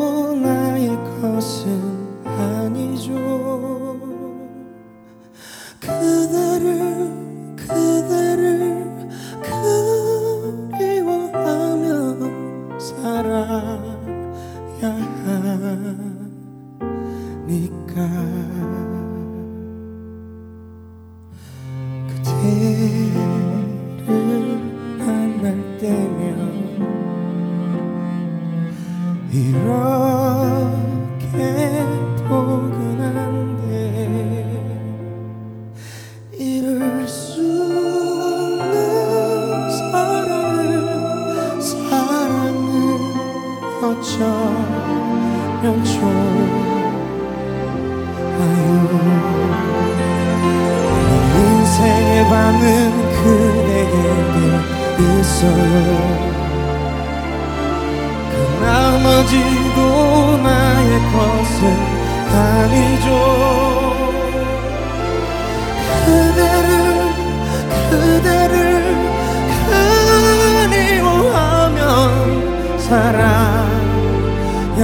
나의 것은 아니죠. 그대를 그리워하며 살아야 하니까. 그대를 만날 때면 이렇게 포근한데 이룰 수 없는 사랑을 어쩌면 좋아요. 인생의 반은 그대에게 있어요. 그 나머지도 나의 것은 아니죠. 그대를 그리워하며 살아야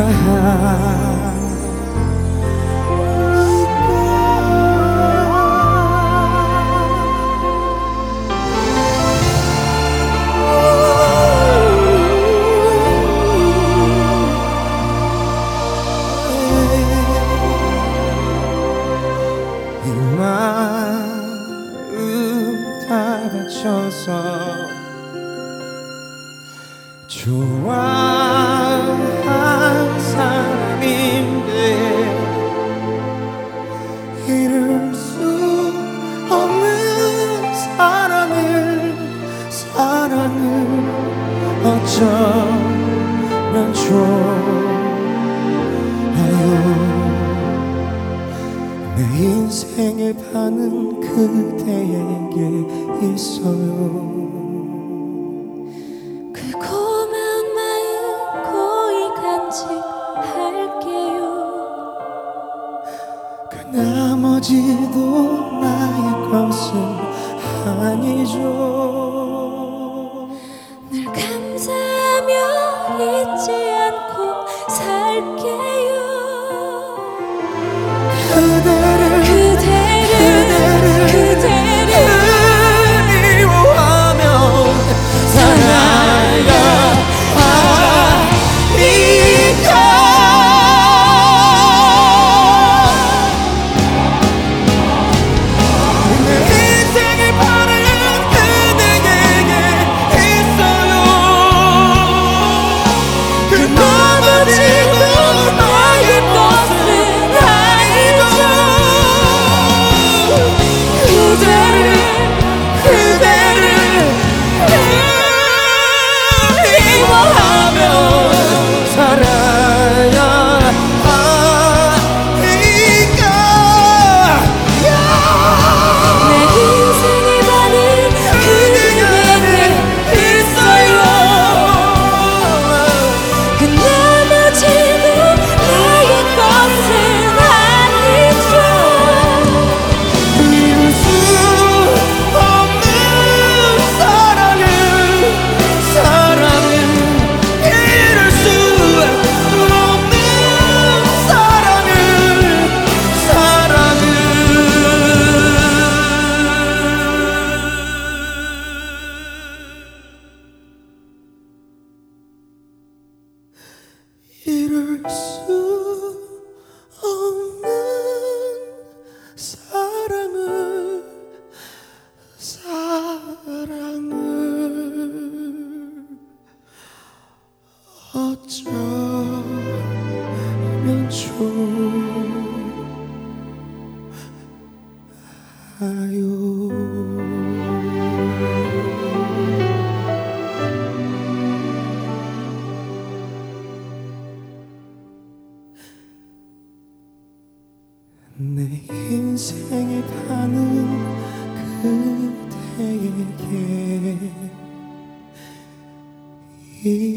이 마음 다 바쳐서 좋아한 사람인데 이룰 수 없는 사랑을 어쩌면 좋아요. 내 인생의 반은 그대에게 있어요. 그 고마운 마음 고이 간직할게요. 그 나머지도 나의 것은 아니죠. 늘 감사하며 잊지 않고 살게요. 그대를 그리워하며 살아야 하니까. 내 인생의 반은 그대에게 있어요. 그 나머지도 나의 것은 아니죠. 그대를 그리워하며 살아야 하니까. 내 인생의 반은 그대에게 있어요. 그 나머지도 나의 것은 아니죠. 이룰 수 없는 사랑을 이룰 수 없는 사랑을 이룰 수 없는 사랑을 어쩌면 좋아요. 내 인생의 반은 그대에게